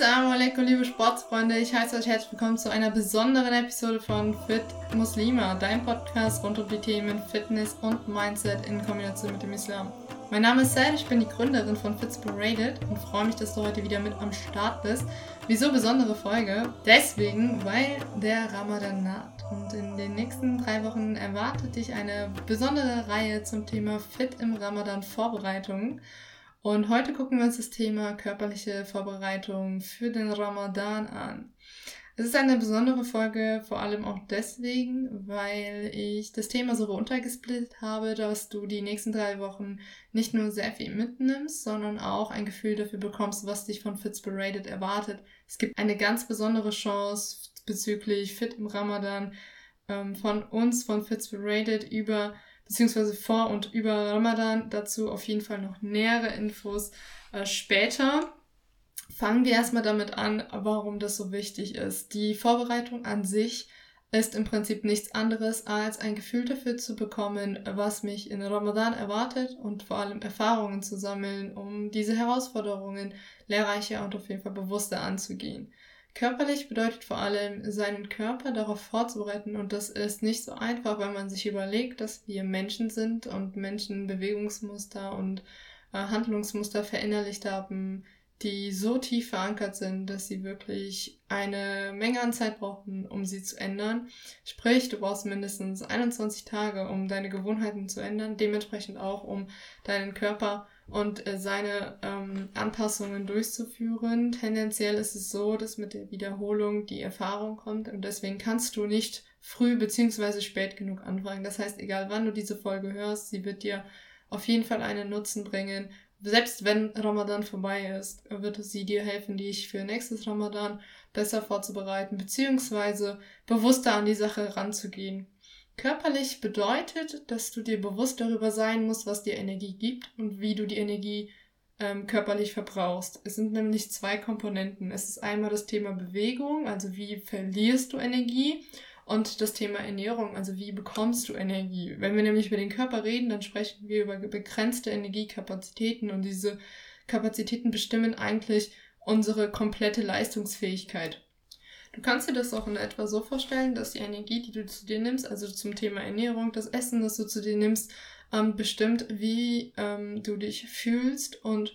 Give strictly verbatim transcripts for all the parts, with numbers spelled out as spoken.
Assalamu alaikum, liebe Sportsfreunde. Ich heiße euch herzlich willkommen zu einer besonderen Episode von Fit Muslima, dein Podcast rund um die Themen Fitness und Mindset in Kombination mit dem Islam. Mein Name ist Sad, ich bin die Gründerin von Fitspirated und freue mich, dass du heute wieder mit am Start bist. Wieso besondere Folge? Deswegen, weil der Ramadan naht und in den nächsten drei Wochen erwartet dich eine besondere Reihe zum Thema Fit im Ramadan Vorbereitungen. Und heute gucken wir uns das Thema körperliche Vorbereitung für den Ramadan an. Es ist eine besondere Folge, vor allem auch deswegen, weil ich das Thema so runtergesplittet habe, dass du die nächsten drei Wochen nicht nur sehr viel mitnimmst, sondern auch ein Gefühl dafür bekommst, was dich von Fitspirated erwartet. Es gibt eine ganz besondere Chance bezüglich Fit im Ramadan ähm, von uns, von Fitspirated über beziehungsweise vor und über Ramadan, dazu auf jeden Fall noch nähere Infos äh, später. Fangen wir erstmal damit an, warum das so wichtig ist. Die Vorbereitung an sich ist im Prinzip nichts anderes, als ein Gefühl dafür zu bekommen, was mich in Ramadan erwartet und vor allem Erfahrungen zu sammeln, um diese Herausforderungen lehrreicher und auf jeden Fall bewusster anzugehen. Körperlich bedeutet vor allem, seinen Körper darauf vorzubereiten, und das ist nicht so einfach, wenn man sich überlegt, dass wir Menschen sind und Menschen Bewegungsmuster und äh, Handlungsmuster verinnerlicht haben, die so tief verankert sind, dass sie wirklich eine Menge an Zeit brauchen, um sie zu ändern. Sprich, du brauchst mindestens einundzwanzig Tage, um deine Gewohnheiten zu ändern, dementsprechend auch, um deinen Körper und äh, seine ähm, Anpassungen durchzuführen. Tendenziell ist es so, dass mit der Wiederholung die Erfahrung kommt und deswegen kannst du nicht früh bzw. spät genug anfangen. Das heißt, egal wann du diese Folge hörst, sie wird dir auf jeden Fall einen Nutzen bringen. Selbst wenn Ramadan vorbei ist, wird es sie dir helfen, dich für nächstes Ramadan besser vorzubereiten bzw. bewusster an die Sache ranzugehen. Körperlich bedeutet, dass du dir bewusst darüber sein musst, was dir Energie gibt und wie du die Energie ähm, körperlich verbrauchst. Es sind nämlich zwei Komponenten. Es ist einmal das Thema Bewegung, also wie verlierst du Energie, und das Thema Ernährung, also wie bekommst du Energie. Wenn wir nämlich über den Körper reden, dann sprechen wir über begrenzte Energiekapazitäten und diese Kapazitäten bestimmen eigentlich unsere komplette Leistungsfähigkeit. Du kannst dir das auch in etwa so vorstellen, dass die Energie, die du zu dir nimmst, also zum Thema Ernährung, das Essen, das du zu dir nimmst, ähm, bestimmt, wie ähm, du dich fühlst und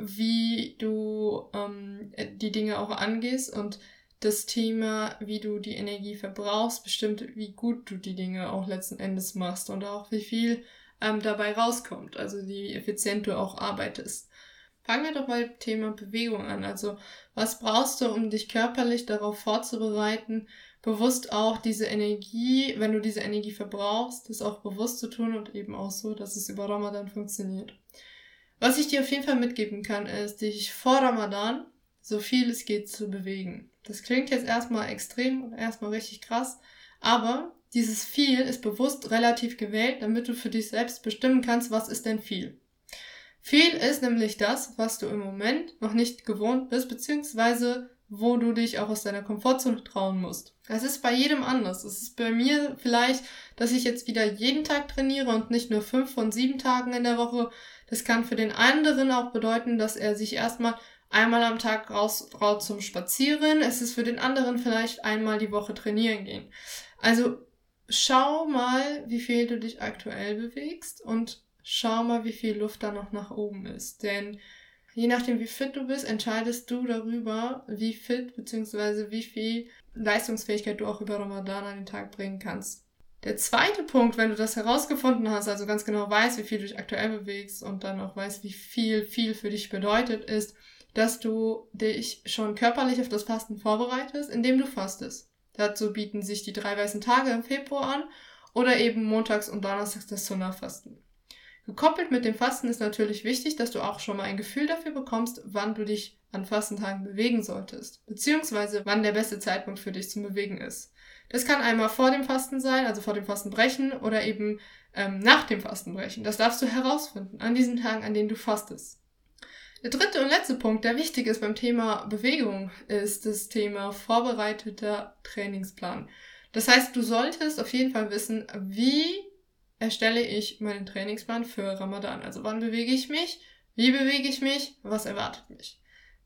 wie du ähm, die Dinge auch angehst, und das Thema, wie du die Energie verbrauchst, bestimmt, wie gut du die Dinge auch letzten Endes machst und auch wie viel ähm, dabei rauskommt, also wie effizient du auch arbeitest. Fangen wir doch mal mit dem Thema Bewegung an. Also was brauchst du, um dich körperlich darauf vorzubereiten, bewusst auch diese Energie, wenn du diese Energie verbrauchst, das auch bewusst zu tun und eben auch so, dass es über Ramadan funktioniert. Was ich dir auf jeden Fall mitgeben kann, ist, dich vor Ramadan so viel es geht zu bewegen. Das klingt jetzt erstmal extrem und erstmal richtig krass, aber dieses viel ist bewusst relativ gewählt, damit du für dich selbst bestimmen kannst, was ist denn viel. Viel ist nämlich das, was du im Moment noch nicht gewohnt bist, beziehungsweise wo du dich auch aus deiner Komfortzone trauen musst. Das ist bei jedem anders. Es ist bei mir vielleicht, dass ich jetzt wieder jeden Tag trainiere und nicht nur fünf von sieben Tagen in der Woche. Das kann für den anderen auch bedeuten, dass er sich erstmal einmal am Tag rausbraut zum Spazieren. Es ist für den anderen vielleicht einmal die Woche trainieren gehen. Also schau mal, wie viel du dich aktuell bewegst und schau mal, wie viel Luft da noch nach oben ist. Denn je nachdem, wie fit du bist, entscheidest du darüber, wie fit bzw. wie viel Leistungsfähigkeit du auch über Ramadan an den Tag bringen kannst. Der zweite Punkt, wenn du das herausgefunden hast, also ganz genau weißt, wie viel du dich aktuell bewegst und dann auch weißt, wie viel viel für dich bedeutet, ist, dass du dich schon körperlich auf das Fasten vorbereitest, indem du fastest. Dazu bieten sich die drei weißen Tage im Februar an oder eben montags und donnerstags das Sunnah-Fasten. Gekoppelt mit dem Fasten ist natürlich wichtig, dass du auch schon mal ein Gefühl dafür bekommst, wann du dich an Fastentagen bewegen solltest, beziehungsweise wann der beste Zeitpunkt für dich zum Bewegen ist. Das kann einmal vor dem Fasten sein, also vor dem Fastenbrechen, oder eben ähm, nach dem Fastenbrechen. Das darfst du herausfinden an diesen Tagen, an denen du fastest. Der dritte und letzte Punkt, der wichtig ist beim Thema Bewegung, ist das Thema vorbereiteter Trainingsplan. Das heißt, du solltest auf jeden Fall wissen, wie erstelle ich meinen Trainingsplan für Ramadan. Also wann bewege ich mich, wie bewege ich mich, was erwartet mich.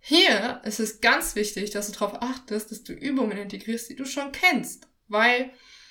Hier ist es ganz wichtig, dass du darauf achtest, dass du Übungen integrierst, die du schon kennst. Weil,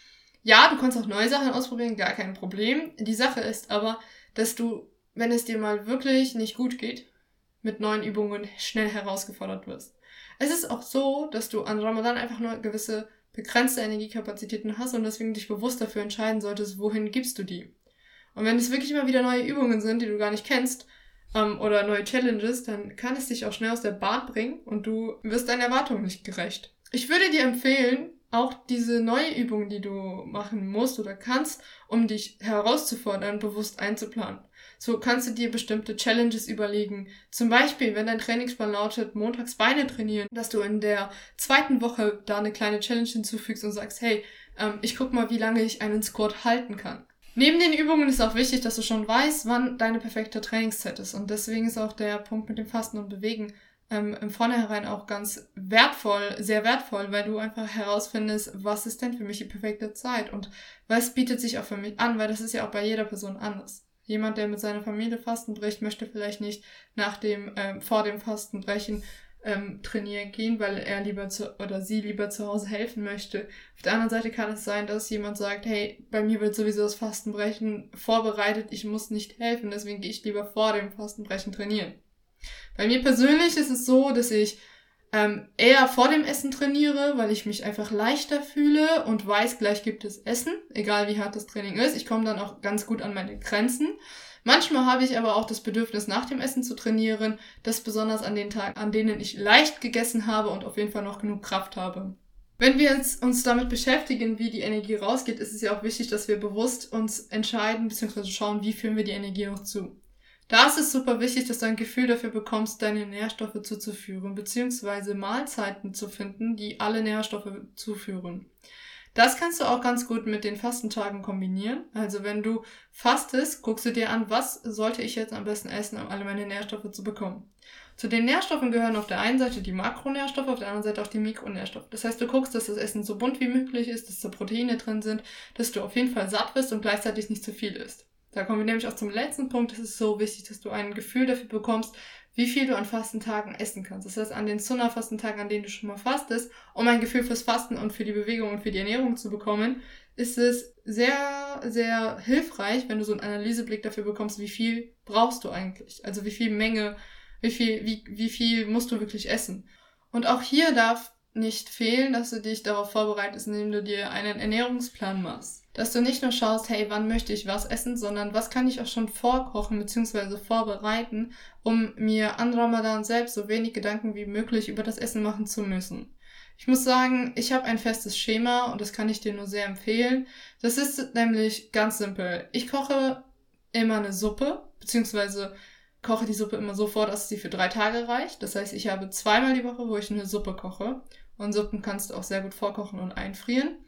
ja, du kannst auch neue Sachen ausprobieren, gar kein Problem. Die Sache ist aber, dass du, wenn es dir mal wirklich nicht gut geht, mit neuen Übungen schnell herausgefordert wirst. Es ist auch so, dass du an Ramadan einfach nur gewisse begrenzte Energiekapazitäten hast und deswegen dich bewusst dafür entscheiden solltest, wohin gibst du die. Und wenn es wirklich immer wieder neue Übungen sind, die du gar nicht kennst, ähm, oder neue Challenges, dann kann es dich auch schnell aus der Bahn bringen und du wirst deinen Erwartungen nicht gerecht. Ich würde dir empfehlen, auch diese neue Übung, die du machen musst oder kannst, um dich herauszufordern, bewusst einzuplanen. So kannst du dir bestimmte Challenges überlegen. Zum Beispiel, wenn dein Trainingsplan lautet, montags Beine trainieren, dass du in der zweiten Woche da eine kleine Challenge hinzufügst und sagst, hey, ähm, ich guck mal, wie lange ich einen Squat halten kann. Neben den Übungen ist auch wichtig, dass du schon weißt, wann deine perfekte Trainingszeit ist. Und deswegen ist auch der Punkt mit dem Fasten und Bewegen ähm, im Vornherein auch ganz wertvoll, sehr wertvoll, weil du einfach herausfindest, was ist denn für mich die perfekte Zeit und was bietet sich auch für mich an, weil das ist ja auch bei jeder Person anders. Jemand, der mit seiner Familie Fasten bricht, möchte vielleicht nicht nach dem, ähm, vor dem Fastenbrechen ähm, trainieren gehen, weil er lieber zu, oder sie lieber zu Hause helfen möchte. Auf der anderen Seite kann es sein, dass jemand sagt, hey, bei mir wird sowieso das Fastenbrechen vorbereitet, ich muss nicht helfen, deswegen gehe ich lieber vor dem Fastenbrechen trainieren. Bei mir persönlich ist es so, dass ich ähm, eher vor dem Essen trainiere, weil ich mich einfach leichter fühle und weiß, gleich gibt es Essen, egal wie hart das Training ist. Ich komme dann auch ganz gut an meine Grenzen. Manchmal habe ich aber auch das Bedürfnis, nach dem Essen zu trainieren, das besonders an den Tagen, an denen ich leicht gegessen habe und auf jeden Fall noch genug Kraft habe. Wenn wir jetzt uns damit beschäftigen, wie die Energie rausgeht, ist es ja auch wichtig, dass wir bewusst uns entscheiden bzw. schauen, wie führen wir die Energie noch zu. Da ist es super wichtig, dass du ein Gefühl dafür bekommst, deine Nährstoffe zuzuführen, beziehungsweise Mahlzeiten zu finden, die alle Nährstoffe zuführen. Das kannst du auch ganz gut mit den Fastentagen kombinieren. Also wenn du fastest, guckst du dir an, was sollte ich jetzt am besten essen, um alle meine Nährstoffe zu bekommen. Zu den Nährstoffen gehören auf der einen Seite die Makronährstoffe, auf der anderen Seite auch die Mikronährstoffe. Das heißt, du guckst, dass das Essen so bunt wie möglich ist, dass da Proteine drin sind, dass du auf jeden Fall satt wirst und gleichzeitig nicht zu viel isst. Da kommen wir nämlich auch zum letzten Punkt. Es ist so wichtig, dass du ein Gefühl dafür bekommst, wie viel du an Fastentagen essen kannst. Das heißt, an den Sunna-Fastentagen, an denen du schon mal fastest, um ein Gefühl fürs Fasten und für die Bewegung und für die Ernährung zu bekommen, ist es sehr, sehr hilfreich, wenn du so einen Analyseblick dafür bekommst, wie viel brauchst du eigentlich? Also wie viel Menge, wie viel, wie, wie viel musst du wirklich essen? Und auch hier darf nicht fehlen, dass du dich darauf vorbereitest, indem du dir einen Ernährungsplan machst. Dass du nicht nur schaust, hey, wann möchte ich was essen, sondern was kann ich auch schon vorkochen bzw. vorbereiten, um mir an Ramadan selbst so wenig Gedanken wie möglich über das Essen machen zu müssen. Ich muss sagen, ich habe ein festes Schema und das kann ich dir nur sehr empfehlen. Das ist nämlich ganz simpel. Ich koche immer eine Suppe, beziehungsweise koche die Suppe immer so vor, dass sie für drei Tage reicht. Das heißt, ich habe zweimal die Woche, wo ich eine Suppe koche. Und Suppen kannst du auch sehr gut vorkochen und einfrieren.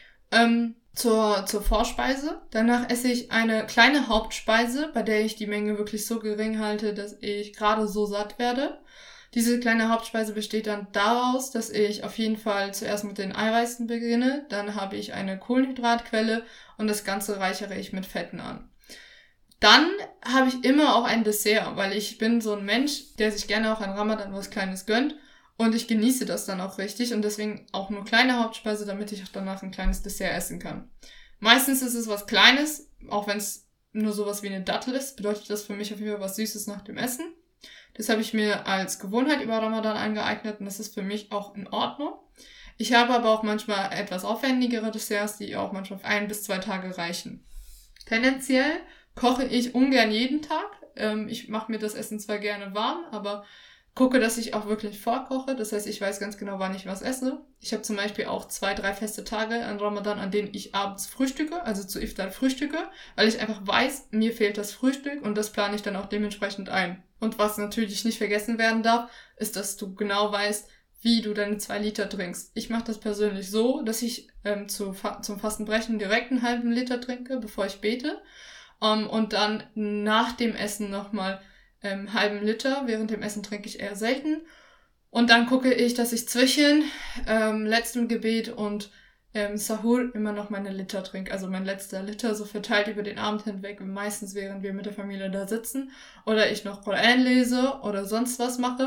Ähm, zur, zur Vorspeise. Danach esse ich eine kleine Hauptspeise, bei der ich die Menge wirklich so gering halte, dass ich gerade so satt werde. Diese kleine Hauptspeise besteht dann daraus, dass ich auf jeden Fall zuerst mit den Eiweißen beginne. Dann habe ich eine Kohlenhydratquelle und das Ganze reichere ich mit Fetten an. Dann habe ich immer auch ein Dessert, weil ich bin so ein Mensch, der sich gerne auch an Ramadan was Kleines gönnt. Und ich genieße das dann auch richtig und deswegen auch nur kleine Hauptspeise, damit ich auch danach ein kleines Dessert essen kann. Meistens ist es was Kleines, auch wenn es nur sowas wie eine Dattel ist, bedeutet das für mich auf jeden Fall was Süßes nach dem Essen. Das habe ich mir als Gewohnheit über Ramadan angeeignet und das ist für mich auch in Ordnung. Ich habe aber auch manchmal etwas aufwendigere Desserts, die auch manchmal ein bis zwei Tage reichen. Tendenziell koche ich ungern jeden Tag. Ich mache mir das Essen zwar gerne warm, aber gucke, dass ich auch wirklich vorkoche. Das heißt, ich weiß ganz genau, wann ich was esse. Ich habe zum Beispiel auch zwei, drei feste Tage an Ramadan, an denen ich abends frühstücke, also zu Iftar frühstücke, weil ich einfach weiß, mir fehlt das Frühstück und das plane ich dann auch dementsprechend ein. Und was natürlich nicht vergessen werden darf, ist, dass du genau weißt, wie du deine zwei Liter trinkst. Ich mache das persönlich so, dass ich ähm, zu, zum Fastenbrechen direkt einen halben Liter trinke, bevor ich bete. Um, und dann nach dem Essen nochmal ähm, halben Liter. Während dem Essen trinke ich eher selten. Und dann gucke ich, dass ich zwischen ähm, letztem Gebet und ähm, Sahur immer noch meine Liter trinke. Also mein letzter Liter, so verteilt über den Abend hinweg. Meistens während wir mit der Familie da sitzen. Oder ich noch Koran lese oder sonst was mache.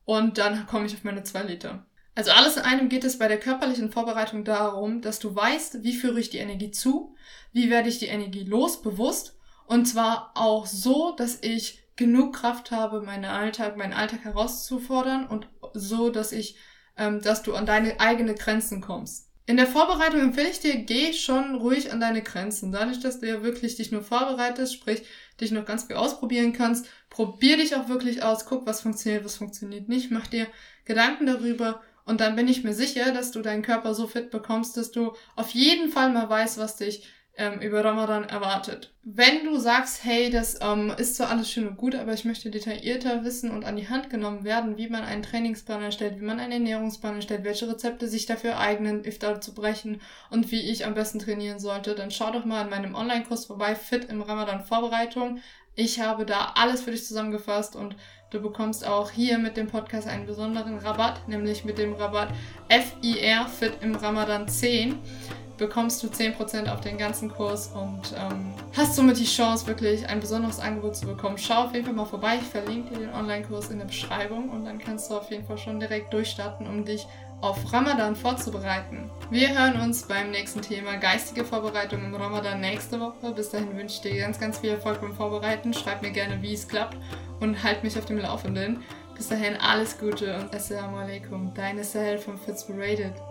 und dann komme ich auf meine zwei Liter. Also alles in einem geht es bei der körperlichen Vorbereitung darum, dass du weißt, wie führe ich die Energie zu, wie werde ich die Energie los, bewusst, und zwar auch so, dass ich genug Kraft habe, meinen Alltag, meinen Alltag herauszufordern und so, dass ich, ähm, dass du an deine eigenen Grenzen kommst. In der Vorbereitung empfehle ich dir, geh schon ruhig an deine Grenzen. Dadurch, dass du ja wirklich dich nur vorbereitest, sprich, dich noch ganz viel ausprobieren kannst, probier dich auch wirklich aus, guck, was funktioniert, was funktioniert nicht, mach dir Gedanken darüber und dann bin ich mir sicher, dass du deinen Körper so fit bekommst, dass du auf jeden Fall mal weißt, was dich ähm, über Ramadan erwartet. Wenn du sagst, hey, das ähm, ist zwar alles schön und gut, aber ich möchte detaillierter wissen und an die Hand genommen werden, wie man einen Trainingsplan erstellt, wie man einen Ernährungsplan erstellt, welche Rezepte sich dafür eignen, Iftar zu brechen und wie ich am besten trainieren sollte, dann schau doch mal in meinem Online-Kurs vorbei, Fit im Ramadan Vorbereitung. Ich habe da alles für dich zusammengefasst und du bekommst auch hier mit dem Podcast einen besonderen Rabatt, nämlich mit dem Rabatt F I R, Fit im Ramadan zehn. Bekommst du zehn Prozent auf den ganzen Kurs und ähm, hast somit die Chance, wirklich ein besonderes Angebot zu bekommen. Schau auf jeden Fall mal vorbei, ich verlinke dir den Online-Kurs in der Beschreibung und dann kannst du auf jeden Fall schon direkt durchstarten, um dich auf Ramadan vorzubereiten. Wir hören uns beim nächsten Thema geistige Vorbereitung im Ramadan nächste Woche. Bis dahin wünsche ich dir ganz, ganz viel Erfolg beim Vorbereiten. Schreib mir gerne, wie es klappt und halt mich auf dem Laufenden. Bis dahin alles Gute und Assalamu alaikum. Deine Sahel von Fitspirated.